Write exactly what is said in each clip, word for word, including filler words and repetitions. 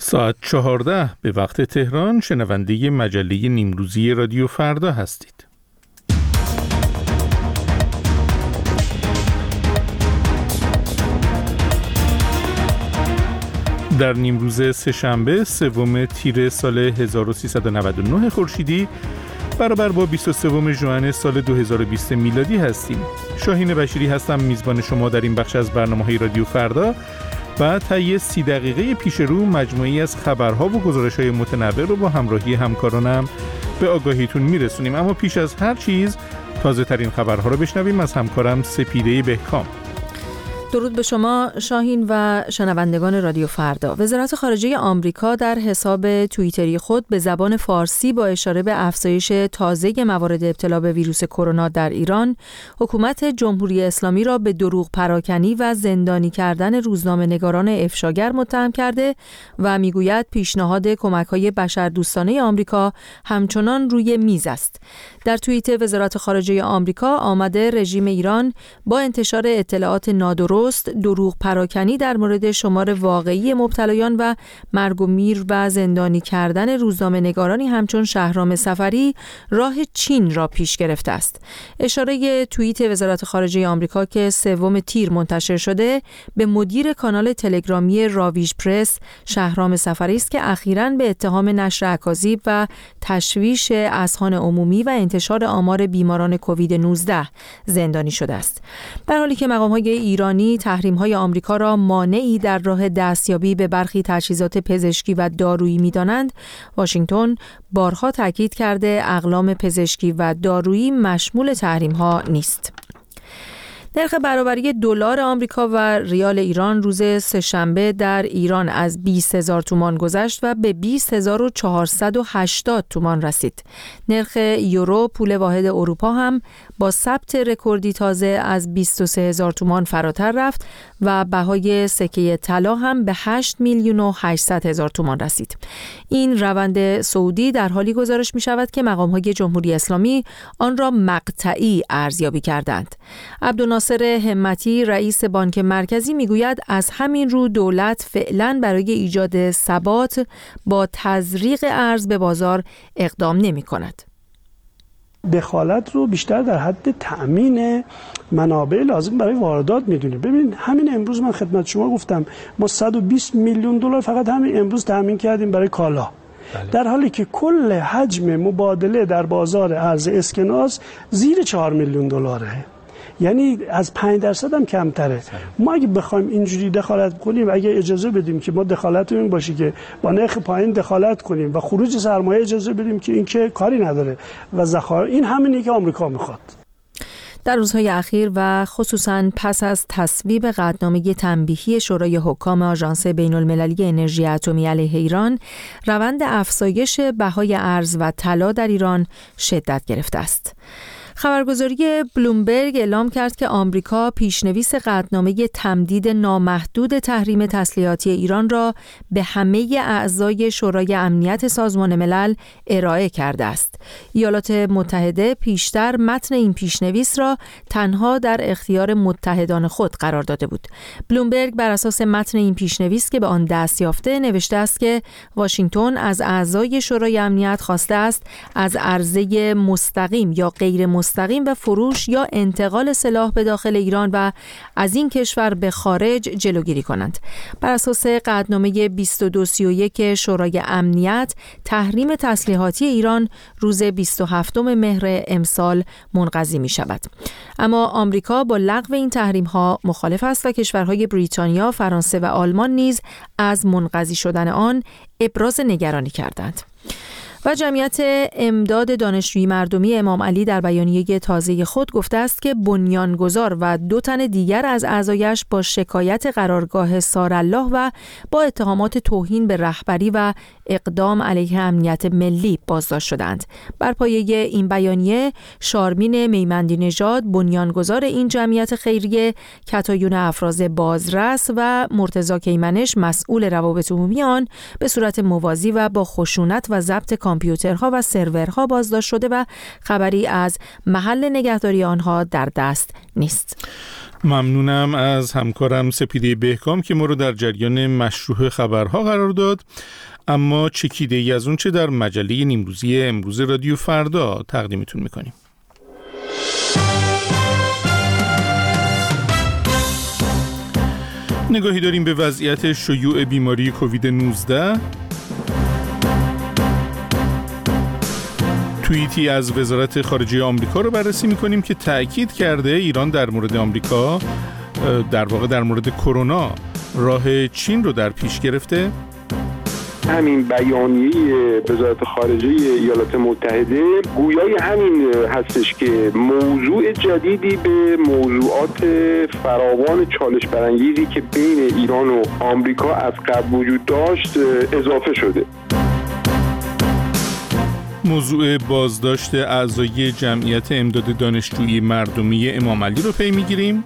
ساعت چهارده به وقت تهران شنونده مجله نیمروزی رادیو فردا هستید. در نیمروز سه‌شنبه سوم تیر سال هزار و سیصد و نود و نه خورشیدی برابر با بیست و سوم ژوئن سال دو هزار و بیست میلادی هستیم. شاهین بشیری هستم، میزبان شما در این بخش از برنامه‌های رادیو فردا. و طی سی دقیقه پیش رو مجموعی از خبرها و گزارش‌های متنوع رو با همراهی همکارانم به آگاهیتون میرسونیم. اما پیش از هر چیز تازه ترین خبرها رو بشنویم از همکارم سپیده بهکام. درود به شما شاهین و شنوندگان رادیو فردا. وزارت خارجه آمریکا در حساب توییتری خود به زبان فارسی با اشاره به افزایش تازه موارد ابتلا به ویروس کرونا در ایران، حکومت جمهوری اسلامی را به دروغ پراکنی و زندانی کردن روزنامه‌نگاران افشاگر متهم کرده و میگوید پیشنهاد کمک‌های بشردوستانه آمریکا همچنان روی میز است. در توییت وزارت خارجه آمریکا آمده رژیم ایران با انتشار اطلاعات نادرست دروغ پراکنی در مورد شمار واقعی مبتلایان و مرگ و میر و زندانی کردن روزنامه‌نگارانی همچون شهرام سفری راه چین را پیش گرفته است. اشاره توییت وزارت خارجه آمریکا که سوم تیر منتشر شده به مدیر کانال تلگرامی راویژ پرس شهرام سفری است که اخیراً به اتهام نشر اکاذیب و تشویش اذهان عمومی و انتشار آمار بیماران کووید نوزده زندانی شده است. در حالی که مقام‌های ایرانی تحریم‌های آمریکا را مانعی در راه دستیابی به برخی تجهیزات پزشکی و دارویی می‌دانند، واشنگتن بارها تاکید کرده اقلام پزشکی و دارویی مشمول تحریم‌ها نیست. نرخ برابری دلار آمریکا و ریال ایران روز سه‌شنبه در ایران از بیست هزار تومان گذشت و به بیست هزار و چهارصد و هشتاد تومان رسید. نرخ یورو پول واحد اروپا هم با ثبت رکوردی تازه از بیست و سه هزار تومان فراتر رفت و بهای سکه طلا هم به هشت میلیون و هشتصد هزار تومان رسید. این روند صعودی در حالی گزارش می شود که مقام‌های جمهوری اسلامی آن را مقطعی ارزیابی کردند. عبدالناصر همتی رئیس بانک مرکزی میگوید از همین رو دولت فعلا برای ایجاد ثبات با تزریق ارز به بازار اقدام نمی کند. دخالت رو بیشتر در حد تأمین منابع لازم برای واردات میدونیم. ببین همین امروز من خدمت شما گفتم ما صد و بیست میلیون دلار فقط همین امروز تأمین کردیم برای کالا. بله. در حالی که کل حجم مبادله در بازار ارز اسکناس زیر چهار میلیون دلاره، یعنی از پنج درصد هم کمتره. ما اگه بخوایم اینجوری دخالت کنیم، اگه اجازه بدیم که ما دخالت این باشه که با نرخ پایین دخالت کنیم و خروج سرمایه اجازه بدیم که این که کاری نداره و ذخایر، این همینی که آمریکا میخواد. در روزهای اخیر و خصوصاً پس از تصویب قطعنامه تنبیهی شورای حکام آژانس بین‌المللی انرژی اتمی علیه ایران، روند افزایش بهای ارز و طلا در ایران شدت گرفته است. خبرگزاری بلومبرگ اعلام کرد که آمریکا پیشنویس قطعنامه تمدید نامحدود تحریم تسلیحاتی ایران را به همه اعضای شورای امنیت سازمان ملل ارائه کرده است. ایالات متحده پیشتر متن این پیشنویس را تنها در اختیار متحدان خود قرار داده بود. بلومبرگ بر اساس متن این پیشنویس که به آن دست یافته نوشته است که واشنگتن از اعضای شورای امنیت خواسته است از عرضه مستقیم یا غیر مستقیم مستقیم و فروش یا انتقال سلاح به داخل ایران و از این کشور به خارج جلوگیری کنند. بر اساس قطعنامه بیست و دو سی و یک شورای امنیت، تحریم تسلیحاتی ایران روز بیست و هفتم مهر امسال منقضی می شود. اما آمریکا با لغو این تحریم ها مخالف است و کشورهای بریتانیا، فرانسه و آلمان نیز از منقضی شدن آن ابراز نگرانی کردند. و جمعیت امداد دانشجویی مردمی امام علی در بیانیه تازه خود گفته است که بنیانگذار و دو تن دیگر از اعضایش با شکایت قرارگاه سارالله و با اتهامات توهین به رهبری و اقدام علیه امنیت ملی بازداشت شدند. بر پایه این بیانیه شارمین میمندی نژاد بنیانگذار این جمعیت خیریه، کتایون افراز بازرس و مرتضی کیمنش مسئول روابط عمومی آن به صورت موازی و با خشونت و ضبط کامپیوترها و سرورها بازداشت شده و خبری از محل نگهداری آنها در دست نیست. ممنونم از همکارم سپیده بهکام که ما رو در جریان مشروع خبرها قرار داد. اما چکیده ای از اون چه در مجله نیمروزی امروز رادیو فردا تقدیمتون میکنیم. نگاهی داریم به وضعیت شیوع بیماری کووید نوزده. توییتی از وزارت خارجه آمریکا رو بررسی میکنیم که تأکید کرده ایران در مورد آمریکا، در واقع در مورد کرونا، راه چین رو در پیش گرفته. همین بیانیه وزارت خارجه ایالات متحده گویای همین هستش که موضوع جدیدی به موضوعات فراوان چالش برانگیزی که بین ایران و آمریکا از قبل وجود داشت اضافه شده. موضوع بازداشت اعضای جمعیت امداد دانشجویی مردمی امام علی رو پی میگیریم.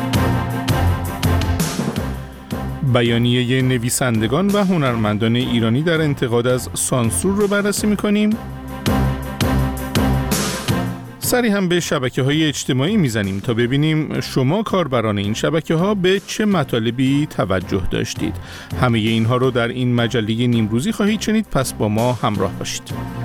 بیانیه نویسندگان و هنرمندان ایرانی در انتقاد از سانسور رو بررسی می‌کنیم. سری هم به شبکه‌های اجتماعی میزنیم تا ببینیم شما کاربران این شبکه‌ها به چه مطالبی توجه داشتید. همه اینها رو در این مجله نیمروزی خواهید شنید، پس با ما همراه باشید.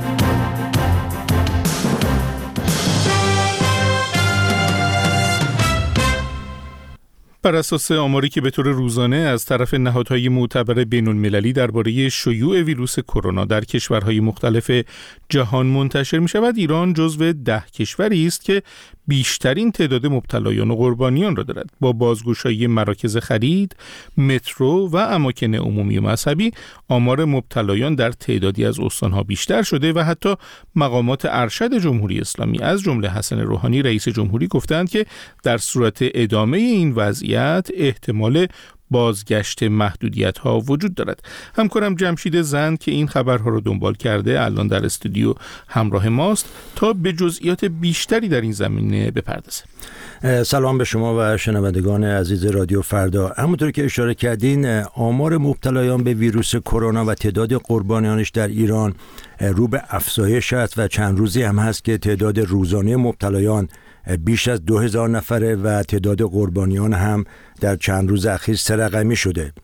بر اساس آماری که به طور روزانه از طرف نهادهای معتبر بین‌المللی درباره شیوع ویروس کرونا در کشورهای مختلف جهان منتشر می شود، ایران جزو ده کشوری است که بیشترین تعداد مبتلایان و قربانیان را دارد. با بازگشایی مراکز خرید، مترو و اماکن عمومی و مذهبی، آمار مبتلایان در تعدادی از استانها بیشتر شده و حتی مقامات ارشد جمهوری اسلامی از جمله حسن روحانی رئیس جمهوری گفتند که در صورت ادامه این وضعیت احتمال بازگشت محدودیت ها وجود دارد. همکارم جمشید زند که این خبرها رو دنبال کرده الان در استودیو همراه ماست تا به جزئیات بیشتری در این زمینه بپردازه. سلام به شما و شنوندگان عزیز رادیو فردا. همونطور که اشاره کردین، آمار مبتلایان به ویروس کرونا و تعداد قربانیانش در ایران رو به افزایش است و چند روزی هم هست که تعداد روزانه مبتلایان بیش از دو هزار نفره و تعداد قربانیان هم در چند روز اخیر سه رقمی شده.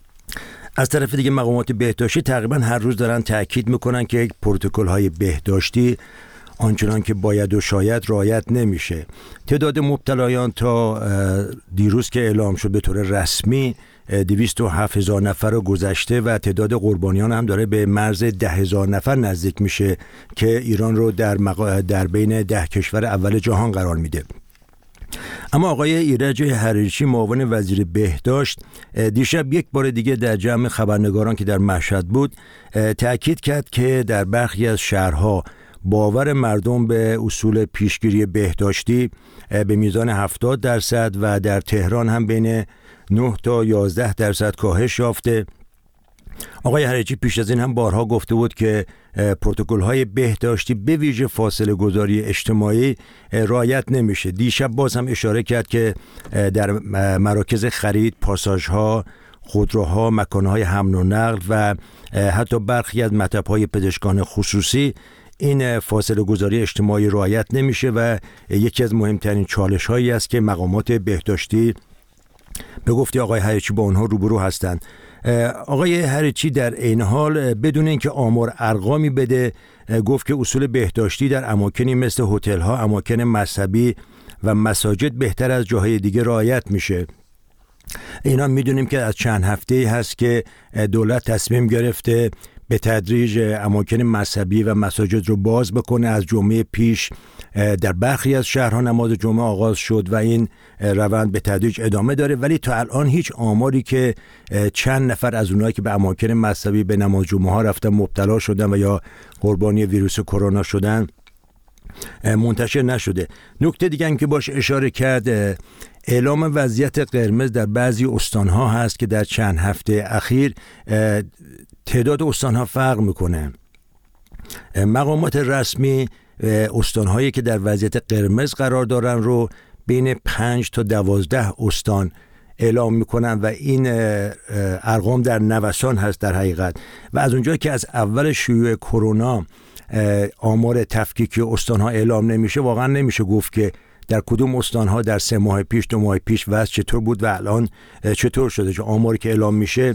از طرف دیگه مقامات بهداشتی تقریبا هر روز دارن تاکید میکنن که یک پروتکل‌های بهداشتی آنچنان که باید و شاید رعایت نمیشه. تعداد مبتلایان تا دیروز که اعلام شد به طور رسمی دویست و هفت هزار نفر رو گذشته و تعداد قربانیان هم داره به مرز ده هزار نفر نزدیک میشه که ایران رو در, مقا... در بین ده کشور اول جهان قرار میده. اما آقای ایرج حریچی معاون وزیر بهداشت دیشب یک بار دیگه در جمع خبرنگاران که در مشهد بود تأکید کرد که در برخی از شهرها باور مردم به اصول پیشگیری بهداشتی به میزان هفتاد درصد و در تهران هم بین نه تا یازده درصد کاهش یافته. آقای حریچی پیش از این هم بارها گفته بود که پروتکل‌های بهداشتی به ویژه فاصله گذاری اجتماعی رعایت نمیشه. دیشب باز هم اشاره کرد که در مراکز خرید، پاساژها، خودروها، مکانهای حمل و نقل و حتی برخی از مطب‌های پزشکان خصوصی این فاصله گذاری اجتماعی رعایت نمیشه و یکی از مهمترین چالش هایی است که مقامات بهداشتی به گفته آقای حریچی با اونها روبرو هستند. آقای حریچی در این حال بدون اینکه آمار ارقامی بده گفت که اصول بهداشتی در اماکنی مثل هتل ها، اماکن مذهبی و مساجد بهتر از جاهای دیگه رعایت میشه. اینا میدونیم که از چند هفته هست که دولت تصمیم گرفته به تدریج اماکن مذهبی و مساجد رو باز بکنه. از جمعه پیش در برخی از شهرها نماز جمعه آغاز شد و این روند به تدریج ادامه داره، ولی تا الان هیچ آماری که چند نفر از اونایی که به اماکن مذهبی به نماز جمعه ها رفتن مبتلا شدن و یا قربانی ویروس کرونا شدن منتشر نشده. نکته دیگه هم که باش اشاره کرد اعلام وضعیت قرمز در بعضی استانها هست که در چند هفته اخیر تعداد استانها فرق میکنه. مقامات رسمی استانهایی که در وضعیت قرمز قرار دارن رو بین پنج تا دوازده استان اعلام میکنن و این ارقام در نوسان هست در حقیقت. و از اونجایی که از اول شیوع کرونا آمار تفکیکی استان‌ها اعلام نمیشه، واقعا نمیشه گفت که در کدوم استان‌ها در سه ماه پیش دو ماه پیش وضع چطور بود و الان چطور شده. چون آماری که اعلام میشه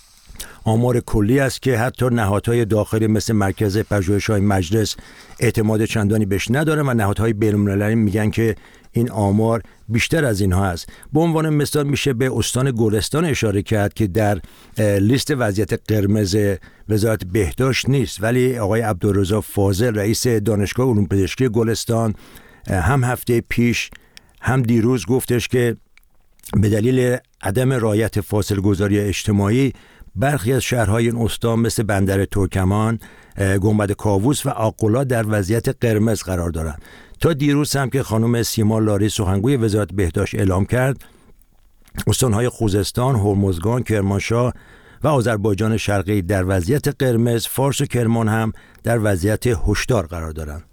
آمار کلی است که حتی نهادهای داخلی مثل مرکز پژوهش‌های مجلس اعتماد چندانی بهش نداره و نهادهای بین‌المللی میگن که این آمار بیشتر از اینها است. به عنوان مثال میشه به استان گلستان اشاره کرد که در لیست وضعیت قرمز وزارت بهداشت نیست، ولی آقای عبدالرضا فاضل رئیس دانشگاه علوم پزشکی گلستان هم هفته پیش هم دیروز گفتش که به دلیل عدم رعایت فاصله گذاری اجتماعی برخی از شهرهای این استان مثل بندر ترکمان، گنبد کاووس و آقلا در وضعیت قرمز قرار دارند. تا دیروز هم که خانم سیما لاری سخنگوی وزارت بهداشت اعلام کرد استانهای خوزستان، هرمزگان، کرمانشاه و آذربایجان شرقی در وضعیت قرمز، فارس و کرمان هم در وضعیت هشدار قرار دارند.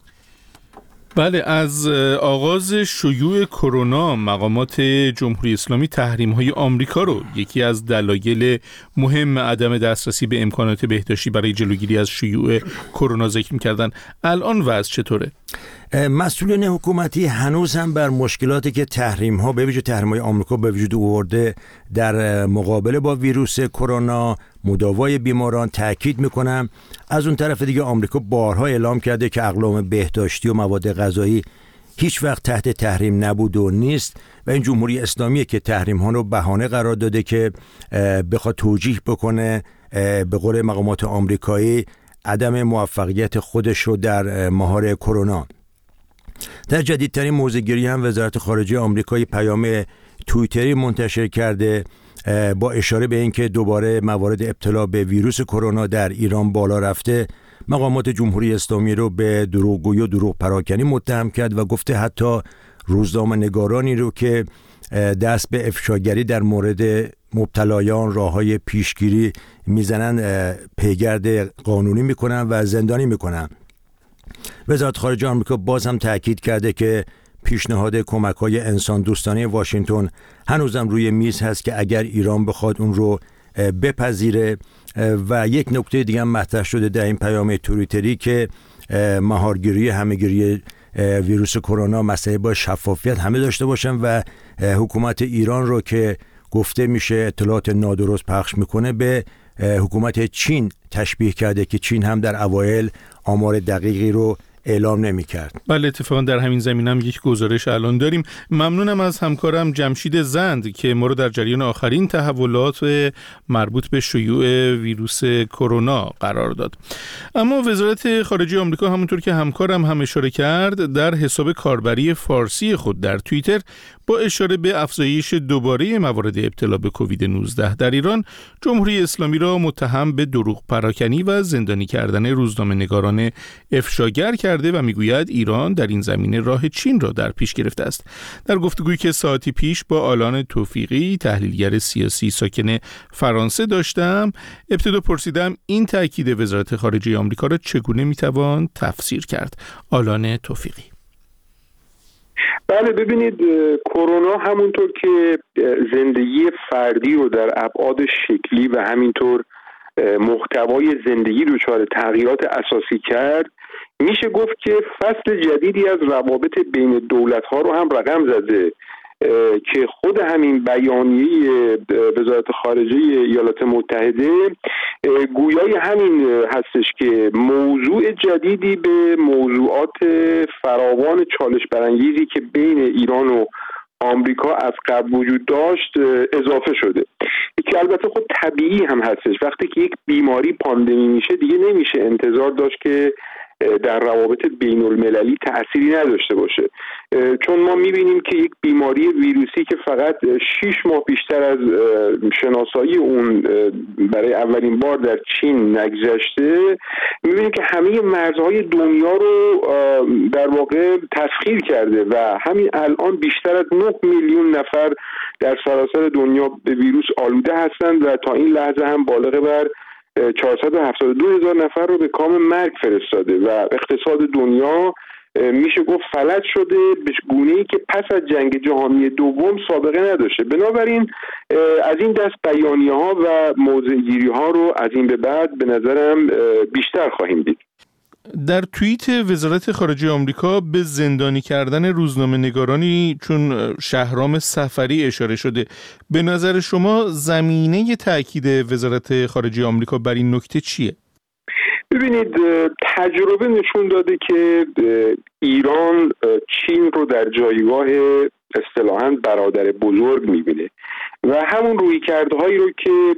بله، از آغاز شیوع کرونا مقامات جمهوری اسلامی تحریم‌های آمریکا رو یکی از دلایل مهم عدم دسترسی به امکانات بهداشتی برای جلوگیری از شیوع کرونا ذکر می‌کردن. الان وضع چطوره؟ مسئولین حکومتی هنوز هم بر مشکلاتی که تحریم‌ها به ویژه تحریم‌های آمریکا به وجود آورده در مقابله با ویروس کرونا، مداوای بیماران تاکید میکنم. از اون طرف دیگه آمریکا بارها اعلام کرده که اقلام بهداشتی و مواد غذایی هیچ وقت تحت تحریم نبود و نیست و این جمهوری اسلامیه که تحریم ها رو بهانه قرار داده که بخواد توجیه بکنه به قول مقامات آمریکایی عدم موفقیت خودش رو در مهار کرونا. در جدیدترین موضع‌گیری هم وزارت خارجه آمریکا پیام توییتری منتشر کرده با اشاره به اینکه دوباره موارد ابتلا به ویروس کرونا در ایران بالا رفته. مقامات جمهوری اسلامی رو به دروغگویی و دروغ پراکنی متهم کرد و گفته حتی روزنامه‌نگارانی رو که دست به افشاگری در مورد مبتلایان راههای پیشگیری میزنن پیگرد قانونی میکنن و زندانی میکنن. وزارت خارجه آمریکا باز هم تاکید کرده که پیشنهاد کمک‌های انسان دوستانه واشنگتن هنوزم روی میز هست که اگر ایران بخواد اون رو بپذیره. و یک نکته دیگه هم مطرح شده در این پیام توییتری که مهارگیری همه‌گیری ویروس کرونا مسئله با شفافیت همه داشته باشن و حکومت ایران رو که گفته میشه اطلاعات نادرست پخش میکنه به حکومت چین تشبیه کرده که چین هم در اوایل آمار دقیقی رو اعلام نمی کرد. بله، اتفاقا در همین زمینه هم یک گزارش الان داریم. ممنونم از همکارم جمشید زند که ما رو در جریان آخرین تحولات مربوط به شیوع ویروس کرونا قرار داد. اما وزارت خارجه آمریکا همونطور که همکارم هم اشاره کرد در حساب کاربری فارسی خود در توییتر با اشاره به افزایش دوباره موارد ابتلا به کووید نوزده در ایران جمهوری اسلامی را متهم به دروغ پراکنی و زندانی کردن روزنامه‌نگاران افشاگر کرده و میگوید ایران در این زمینه راه چین را در پیش گرفته است. در گفتگویی که ساعتی پیش با آلان توفیقی تحلیلگر سیاسی ساکن فرانسه داشتم، ابتدا پرسیدم این تاکید وزارت خارجه آمریکا را چگونه میتوان تفسیر کرد. آلان توفیقی: بله، ببینید، کرونا همونطور که زندگی فردی رو در ابعاد شکلی و همینطور محتوای زندگی دچار تغییرات اساسی کرد، میشه گفت که فصل جدیدی از روابط بین دولت‌ها رو هم رقم زده که خود همین بیانیه وزارت خارجه ایالات متحده گویای همین هستش که موضوع جدیدی به موضوعات فراوان چالش برانگیزی که بین ایران و آمریکا از قبل وجود داشت اضافه شده، که البته خود طبیعی هم هستش. وقتی که یک بیماری پاندمی میشه دیگه نمیشه انتظار داشت که در روابط بین المللی تأثیری نداشته باشه، چون ما میبینیم که یک بیماری ویروسی که فقط شش ماه بیشتر از شناسایی اون برای اولین بار در چین نگذشته، میبینیم که همه مرزهای دنیا رو در واقع تسخیر کرده و همین الان بیشتر از نه میلیون نفر در سراسر دنیا به ویروس آلوده هستند و تا این لحظه هم بالغ بر چهارصد و هفتاد و دو هزار نفر رو به کام مرگ فرستاده و اقتصاد دنیا میشه گفت فلج شده به گونه‌ای که پس از جنگ جهانی دوم سابقه نداشته. بنابراین از این دست بیانیه‌ها و موضع‌گیری‌ها رو از این به بعد به نظرم بیشتر خواهیم دید. در توییت وزارت خارجه آمریکا به زندانی کردن روزنامه‌نگارانی چون شهرام سفری اشاره شده. به نظر شما زمینه تأکید وزارت خارجه آمریکا بر این نکته چیه؟ ببینید، تجربه نشون داده که ایران چین رو در جایگاه اصطلاحاً برادر بزرگ می‌بینه و همون رویکردهایی رو که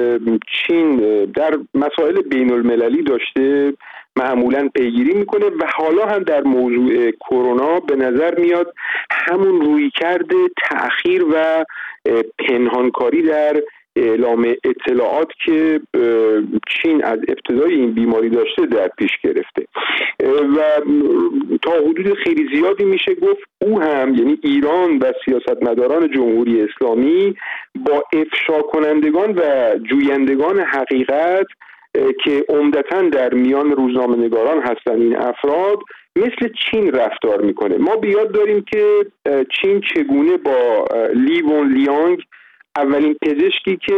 چین در مسائل بین المللی داشته معمولاً پیگیری میکنه و حالا هم در موضوع کرونا به نظر میاد همون رویکرد تأخیر و پنهانکاری در اعلام اطلاعات که چین از ابتدای این بیماری داشته در پیش گرفته و تا حدود خیلی زیادی میشه گفت او هم، یعنی ایران و سیاستمداران جمهوری اسلامی، با افشا کنندگان و جویندگان حقیقت که عمدتاً در میان روزنامه‌نگاران هستن این افراد، مثل چین رفتار میکنه. ما بیاد داریم که چین چگونه با لی ون لیانگ، اولین پزشکی که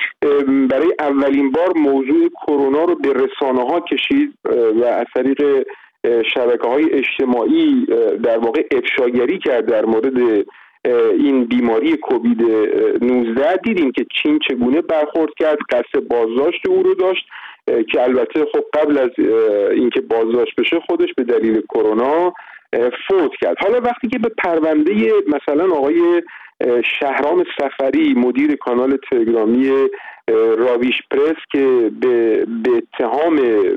برای اولین بار موضوع کرونا رو به رسانه ها کشید و از طریق شبکه‌های اجتماعی در واقع افشاگری کرد در مورد این بیماری کووید نوزده، دیدیم که چین چگونه برخورد کرد، قصد بازداشت او رو داشت که البته خب قبل از اینکه بازداشت بشه خودش به دلیل کرونا فوت کرد. حالا وقتی که به پرونده مثلا آقای شهرام سفری، مدیر کانال تلگرامی راویش پرس که به, به اتهام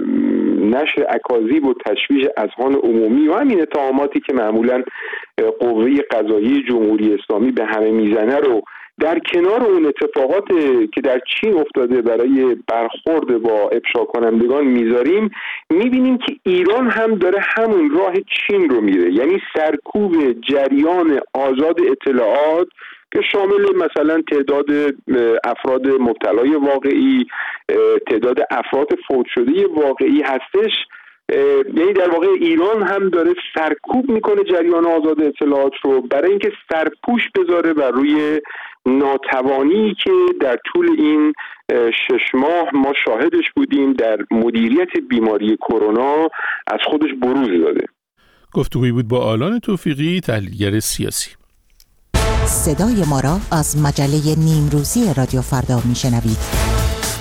نشر اکاذیب و تشویش اذهان عمومی و همین اتهاماتی که معمولا قوه قضاییه جمهوری اسلامی به همه میزنه رو در کنار اون اتفاقات که در چین افتاده برای برخورد با افشا کنندگان میذاریم، میبینیم که ایران هم داره همون راه چین رو میره، یعنی سرکوب جریان آزاد اطلاعات که شامل مثلا تعداد افراد مبتلای واقعی، تعداد افراد فوت شده واقعی هستش. یعنی در واقع ایران هم داره سرکوب میکنه جریان آزاد اطلاعات رو برای اینکه سرپوش بذاره بر روی ناتوانی که در طول این شش ماه ما شاهدش بودیم در مدیریت بیماری کرونا از خودش بروز داده. گفتگویی بود با آلان توفیقی، تحلیلگر سیاسی. صدای ما را از مجله نیمروزی رادیو فردا میشنوید.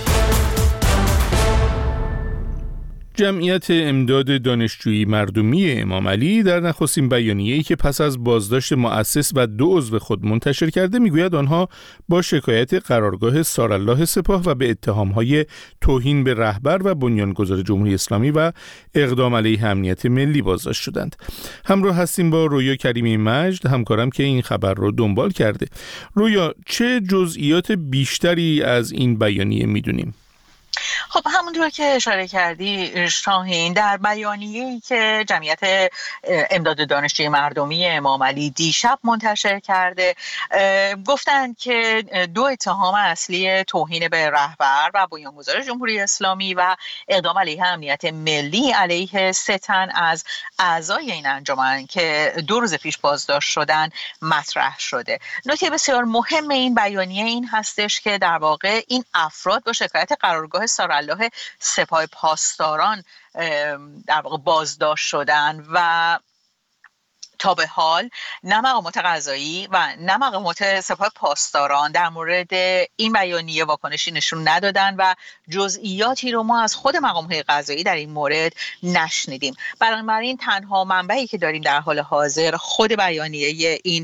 جمعیت امداد دانشجویی مردمی امام علی در نخستین بیانیه‌ای که پس از بازداشت مؤسس و دو عضو خود منتشر کرده میگوید آنها با شکایت قرارگاه سارالله سپاه و به اتهام‌های توهین به رهبر و بنیانگذار جمهوری اسلامی و اقدام علیه امنیت ملی بازداشت شدند. همراه هستیم با رویا کریمی مجد، همکارم که این خبر رو دنبال کرده. رویا، چه جزئیات بیشتری از این بیانیه میدونیم؟ خب همونطور که اشاره کردی شاهین، در بیانیه‌ای که جمعیت امداد دانشجوی مردمی امام علی دیشب منتشر کرده، گفتند که دو اتهام اصلی توهین به رهبر و بنیانگذار جمهوری اسلامی و اقدام علیه امنیت ملی علیه سه تن از اعضای این انجمن که دو روز پیش بازداشت شدن مطرح شده. نکته بسیار مهم این بیانیه این هستش که در واقع این افراد با شکایت قرارگاه سارالله سپاه پاسداران در واقع بازداشت شدن و تا به حال نه مقامات قضایی و نه مقامات سپاه پاسداران در مورد این بیانیه واکنشی نشون ندادن و جزئیاتی رو ما از خود مقامات قضایی در این مورد نشنیدیم. بنابراین تنها منبعی که داریم در حال حاضر خود بیانیه این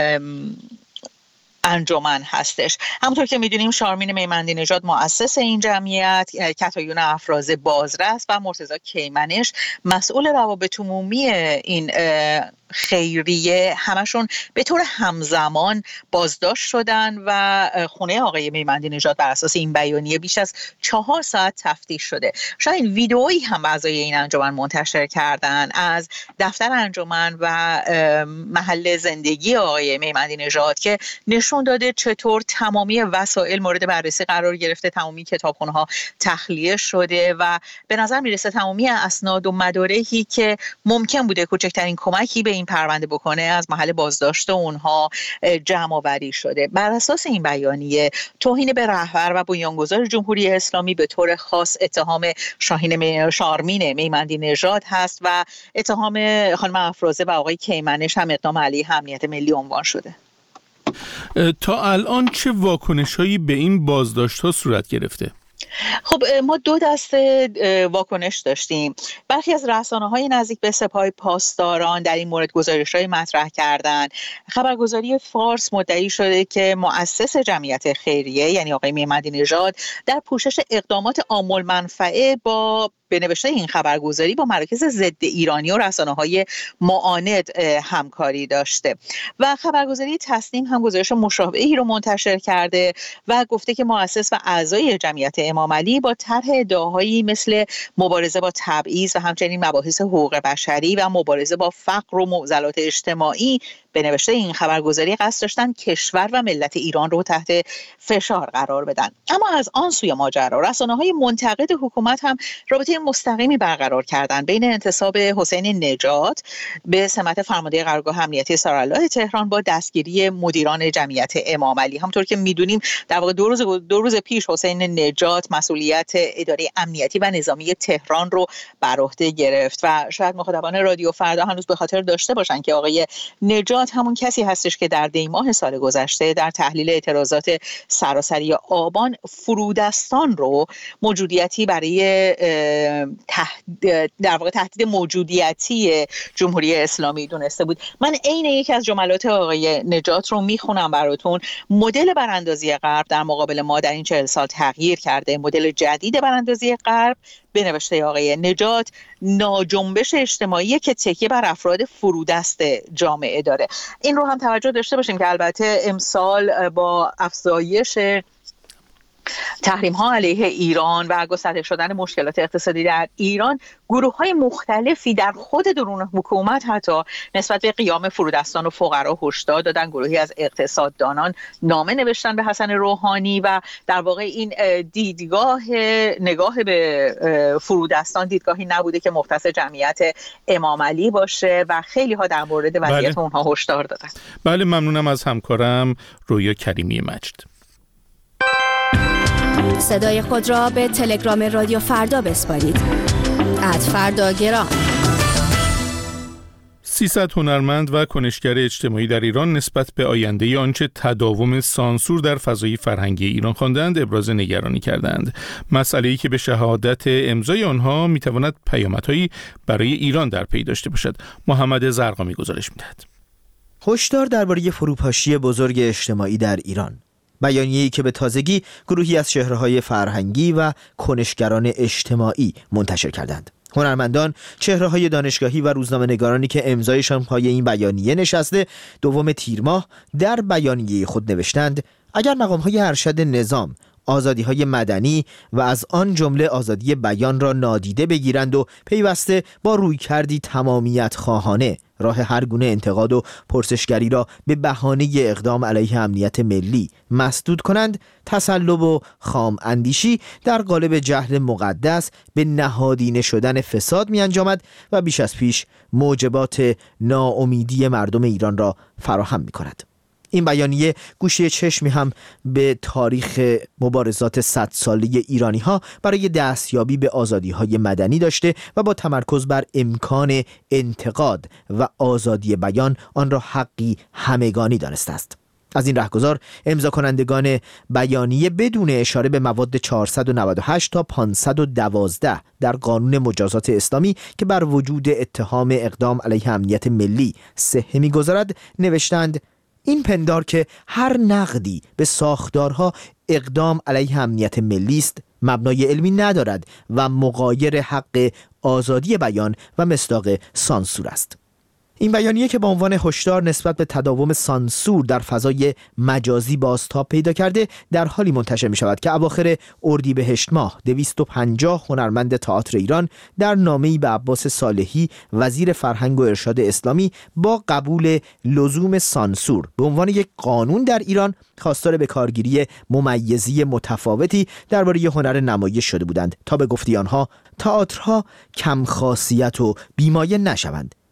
انجمن هستش. همونطور که میدونیم شارمین میمندی نژاد مؤسس این جمعیت، کتایون افراز بازرس و مرتضی کیمنش مسئول روابط عمومی این خیریه، همشون به طور همزمان بازداشت شدن و خونه آقای میمندی نژاد بر اساس این بیانیه بیش از چهار ساعت تفتیش شده. شاید این ویدئویی هم اعضای این انجمن منتشر کردن از دفتر انجمن و محل زندگی آقای میمندی نژاد که نشون داده چطور تمامی وسایل مورد بررسی قرار گرفته، تمامی کتابخونه‌ها تخلیه شده و به نظر میرسه تمامی اسناد و مدارکی که ممکن بوده کوچکترین کمکی به این پرونده بکنه از محل بازداشت اونها جمع آوری شده. بر اساس این بیانیه توهین به رهبر و بنیانگذار جمهوری اسلامی به طور خاص اتهام شاهین شارمین میمندی نژاد هست و اتهام خانم افروزه و آقای کیمنش هم اقدام علیه امنیت ملی عنوان شده. تا الان چه واکنش‌هایی به این بازداشت‌ها صورت گرفته؟ خب ما دو دسته واکنش داشتیم. برخی از رسانه‌های نزدیک به سپاه پاسداران در این مورد گزارش‌های مطرح کردند. خبرگزاری فارس مدعی شده که مؤسس جمعیت خیریه یعنی آقای میمندی نژاد در پوشش اقدامات عامل منفعه با به نوشته این خبرگزاری با مراکز ضد ایرانی و رسانه‌های معاند همکاری داشته و خبرگزاری تسنیم هم گزارش مشابهی رو منتشر کرده و گفته که مؤسس و اعضای جمعیت امام علی با طرح ادعاهایی مثل مبارزه با تبعیض و همچنین مباحث حقوق بشری و مبارزه با فقر و معضلات اجتماعی به نوشته این خبرگزاری قصد داشتن کشور و ملت ایران رو تحت فشار قرار بدن. اما از آن سوی ماجرا رسانه‌های منتقد حکومت هم رابطه مستقیمی برقرار کردند بین انتصاب حسین نژاد به سمت فرمانده قرارگاه امنیتی سرالله تهران با دستگیری مدیران جمعیت امام علی. همونطور که میدونیم در واقع دو روز دو روز پیش حسین نژاد مسئولیت اداره امنیتی و نظامی تهران رو بر عهده گرفت و شاید مخاطبان رادیو فردا هنوز به خاطر داشته باشن که آقای نژاد همون کسی هستش که در دی ماه سال گذشته در تحلیل اعتراضات سراسری آبان فرودستان رو موجودیتی برای در واقع تهدید موجودیتی جمهوری اسلامی دونسته بود. من عین یکی از جملات آقای نژاد رو میخونم براتون. مدل براندازی غرب در مقابل ما در این چهل سال تغییر کرده. مدل جدید براندازی غرب به نوشته آقای نژاد ناجنبش اجتماعی که تکیه بر افراد فرودست جامعه داره. این رو هم توجه داشته باشیم که البته امسال با افزایش تحریم ها علیه ایران و گسترده شدن مشکلات اقتصادی در ایران گروه های مختلفی در خود درون حکومت حتی نسبت به قیام فرودستان و فقرا هشدار دادن. گروهی از اقتصاددانان نامه نوشتن به حسن روحانی و در واقع این دیدگاه نگاه به فرودستان دیدگاهی نبوده که مختص جمعیت امام علی باشه و خیلی ها در مورد وضعیت بله. اونها هشدار دادن. بله ممنونم از همکارم رویا کریمی مجد. صدای خود را به تلگرام رادیو فردا بسپارید. ات فردا گرام. سیصد هنرمند و کنشگر اجتماعی در ایران نسبت به آینده آنچه تداوم سانسور در فضای فرهنگی ایران خواندند ابراز نگرانی کردند. مسئله‌ای که به شهادت امضای آنها میتواند پیامدهایی برای ایران در پی داشته باشد. محمد زرقامی گزارش می‌دهد. هشدار درباره فروپاشی بزرگ اجتماعی در ایران. بیانیه‌ای که به تازگی گروهی از چهره‌های فرهنگی و کنشگران اجتماعی منتشر کردند. هنرمندان، چهره‌های دانشگاهی و روزنامه‌نگارانی که امضایشان پای این بیانیه نشسته دوم تیر ماه در بیانیه خود نوشتند اگر مقام‌های ارشد نظام آزادی‌های مدنی و از آن جمله آزادی بیان را نادیده بگیرند و پیوسته با رویکردی تمامیت خواهانه راه هر گونه انتقاد و پرسشگری را به بهانه اقدام علیه امنیت ملی مسدود کنند، تسلب و خام اندیشی در قالب جهل مقدس به نهادینه شدن فساد می انجامد و بیش از پیش موجبات ناامیدی مردم ایران را فراهم می کند. این بیانیه گوشه چشمی هم به تاریخ مبارزات صد ساله ایرانی ها برای دستیابی به آزادی های مدنی داشته و با تمرکز بر امکان انتقاد و آزادی بیان آن را حقی همگانی دانسته است. از این رهگذار امضا کنندگان بیانیه بدون اشاره به مواد چهارصد و نود و هشت تا پانصد و دوازده در قانون مجازات اسلامی که بر وجود اتهام اقدام علیه امنیت ملی صحه می‌گذارد نوشتند این پندار که هر نقدی به ساختارها اقدام علیه امنیت ملی است مبنای علمی ندارد و مغایر حق آزادی بیان و مصداق سانسور است. این بیانیه که با عنوان هشدار نسبت به تداوم سانسور در فضای مجازی بازتاب پیدا کرده در حالی منتشر می شود که اواخر اردیبهشت ماه دویست و پنجاه هنرمند تئاتر ایران در نامه‌ای به عباس صالحی وزیر فرهنگ و ارشاد اسلامی با قبول لزوم سانسور به عنوان یک قانون در ایران خواستار به کارگیری ممیزی متفاوتی درباره هنر نمایش شده بودند تا به گفته آنها تئاترها کم خاصیت و بیمایه نشوند.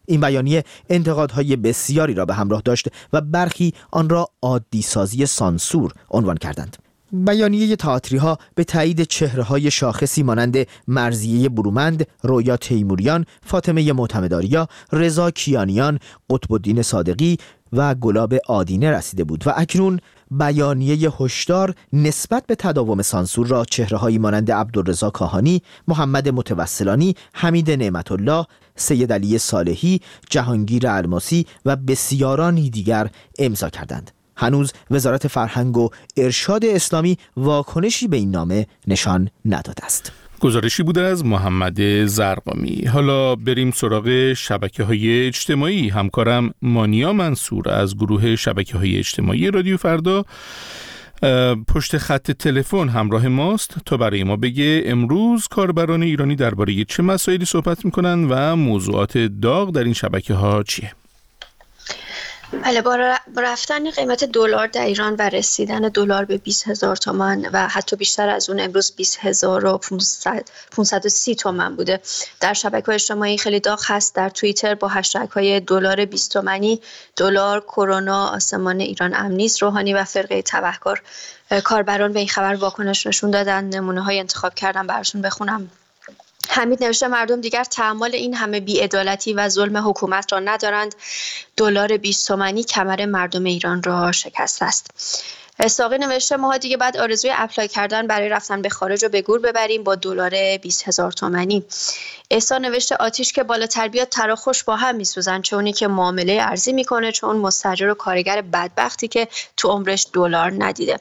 این بیانیه انتقادهای بسیاری را به همراه داشت و برخی آن را عادی سازی سانسور عنوان کردند. بیانیه تئاتری ها به تایید چهره های شاخصی مانند مرضیه برومند، رویا تیموریان، فاطمه معتمداریا، رضا کیانیان، قطب الدین صادقی و گلاب آدینه رسیده بود و اکنون بیانیه هشدار نسبت به تداوم سانسور را چهره‌هایی مانند عبدالرضا کاهانی، محمد متوسلانی، حمید نعمت الله، سید علی صالحی، جهانگیر الماسی و بسیارانی دیگر امضا کردند. هنوز وزارت فرهنگ و ارشاد اسلامی واکنشی به این نامه نشان نداده است. گزارشی بوده از محمد زرقامی. حالا بریم سراغ شبکه‌های اجتماعی. همکارم مانیا منصور از گروه شبکه‌های اجتماعی رادیو فردا پشت خط تلفن همراه ماست تا برای ما بگه امروز کاربران ایرانی درباره چه مسائلی صحبت می‌کنن و موضوعات داغ در این شبکه‌ها چیه؟ بله، با رفتن قیمت دلار در ایران و رسیدن دلار به بیست هزار تومان و حتی بیشتر از اون، امروز بیست هزار و پانصد و سی تومان بوده. در شبکه‌های اجتماعی خیلی داغ هست. در توییتر با هشتگ‌های دلار بیست تومانی، دلار، کرونا، آسمان ایران امن نیست، روحانی و فرقه تبهکار، کاربران به این خبر واکنش نشون دادن. نمونه‌های انتخاب کردم براتون بخونم. حمید نوشته مردم دیگر تحمل این همه بی‌عدالتی و ظلم حکومت را ندارند. دلار بیست تومانی کمر مردم ایران را شکست است. ساقی نوشته ماها دیگه بعد آرزوی اپلای کردن برای رفتن به خارج رو به گور ببریم با دلار بیست هزار تومانی. احسان نوشته آتیش که بالاتر بیاد تراخوش با هم میسوزن، چه اونی که معامله ارزی میکنه، چه اون مستاجر و کارگر بدبختی که تو عمرش دلار ندیده.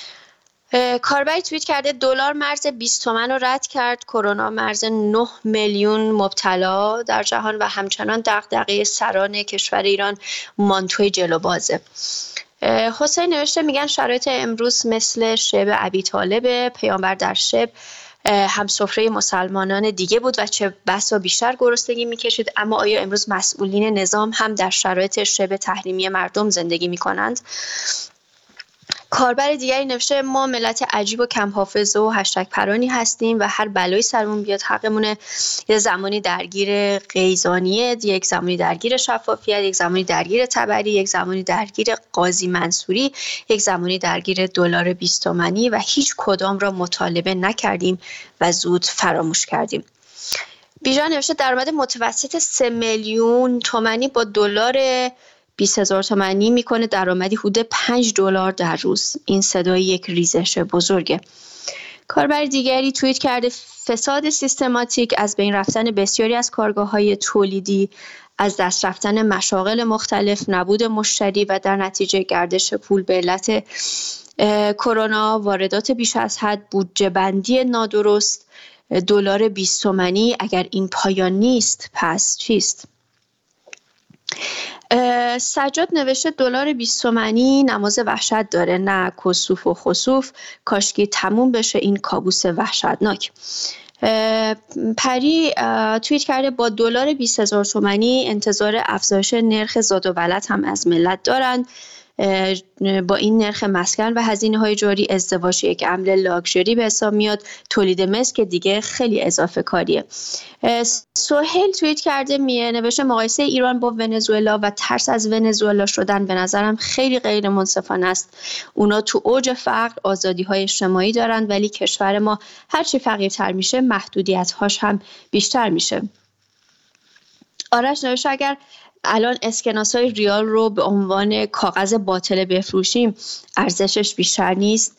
کاربری توییت کرده دلار مرز بیست تومن رو رد کرد، کرونا مرز نه میلیون مبتلا در جهان و همچنان دغدغه سران کشور ایران مانتوی جلو بازه. حسین نوشته میگن شرایط امروز مثل شب ابی طالب، پیامبر در شب هم سفره مسلمانان دیگه بود و چه بسا بیشتر گرسنگی میکشید، اما آیا امروز مسئولین نظام هم در شرایط شب تحریمی مردم زندگی میکنند؟ کاربر دیگری نوشته ما ملت عجیب و کم حافظه و هشتگ پرانی هستیم و هر بلایی سرمون بیاد حقمونه. یه زمانی درگیر قیزانیه، یک زمانی درگیر شفافیت، یک زمانی درگیر تبری، یک زمانی درگیر قاضی منصوری، یک زمانی درگیر دلار بیست تومانی و هیچ کدام را مطالبه نکردیم و زود فراموش کردیم. بیژن نوشته درآمد متوسط سه میلیون تومانی با دلار بیست هزار تومانی میکنه درآمدی حدود پنج دلار در روز. این صدای یک ریزش بزرگه. کاربر دیگری توییت کرده فساد سیستماتیک، از بین رفتن بسیاری از کارگاه‌های تولیدی، از دست رفتن مشاغل مختلف، نبود مشتری و در نتیجه گردش پول به علت کرونا، واردات بیش از حد، بودجه بندی نادرست، دلار بیست تومانی. اگر این پایان نیست پس چیست؟ سجاد نوشته دلار بیست تومانی نماز وحشت داره، نه کسوف و خسوف، کاشکی تموم بشه این کابوس وحشتناک. پری توییت کرده با دلار بیست هزار تومانی انتظار افزایش نرخ زاد و ولد هم از ملت دارند. با این نرخ مسکن و هزینه‌های جاری ازدواج یک عمل لاکچری به حساب میاد، تولید مس که دیگه خیلی اضافه کاریه. سهیل توییت کرده میه نوشته مقایسه ایران با ونزوئلا و ترس از ونزوئلا شدن به نظرم خیلی غیر منصفانه است. اونا تو اوج فقر آزادی‌های اجتماعی دارن ولی کشور ما هرچی فقیرتر میشه محدودیت‌هاش هم بیشتر میشه. آرش نوشته اگر الان اسکناس‌های ریال رو به عنوان کاغذ باطل بفروشیم ارزشش بیشتر نیست.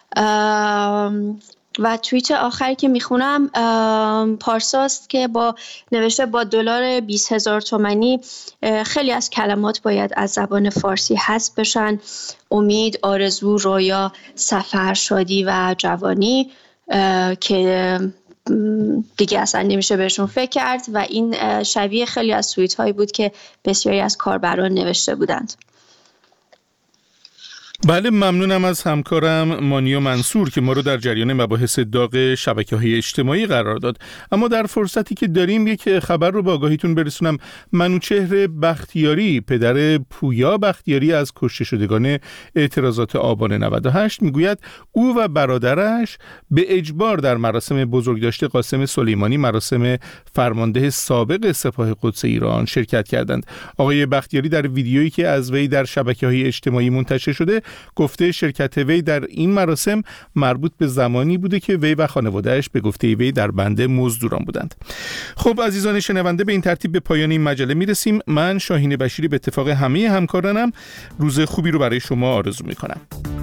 و توییت آخری که میخونم پارساست که با نوشته با دلار بیست هزار تومانی خیلی از کلمات باید از زبان فارسی حذف بشن. امید، آرزو، رویا، سفر، شادی و جوانی که دیگه اصلا نمیشه بهشون فکر کرد و این شبیه خیلی از توییت هایی بود که بسیاری از کاربران نوشته بودند. بله، ممنونم از همکارم مانیا منصور که ما رو در جریان مباحث داغ شبکه‌های اجتماعی قرار داد. اما در فرصتی که داریم یک خبر رو به آگاهیتون برسونم. منوچهر بختیاری، پدر پویا بختیاری از کشته شدگان اعتراضات آبان نود و هشت، میگوید او و برادرش به اجبار در مراسم بزرگداشت قاسم سلیمانی، مراسم فرمانده سابق سپاه قدس ایران، شرکت کردند. آقای بختیاری در ویدیویی که از وی در شبکه‌های اجتماعی منتشر شده گفته شرکت وی در این مراسم مربوط به زمانی بوده که وی و خانواده‌اش به گفته وی در بند مزدوران بودند. خب عزیزان شنونده، به این ترتیب به پایان این مجله میرسیم. من شاهین بشیری به اتفاق همه همکارانم روز خوبی رو برای شما آرزو میکنم.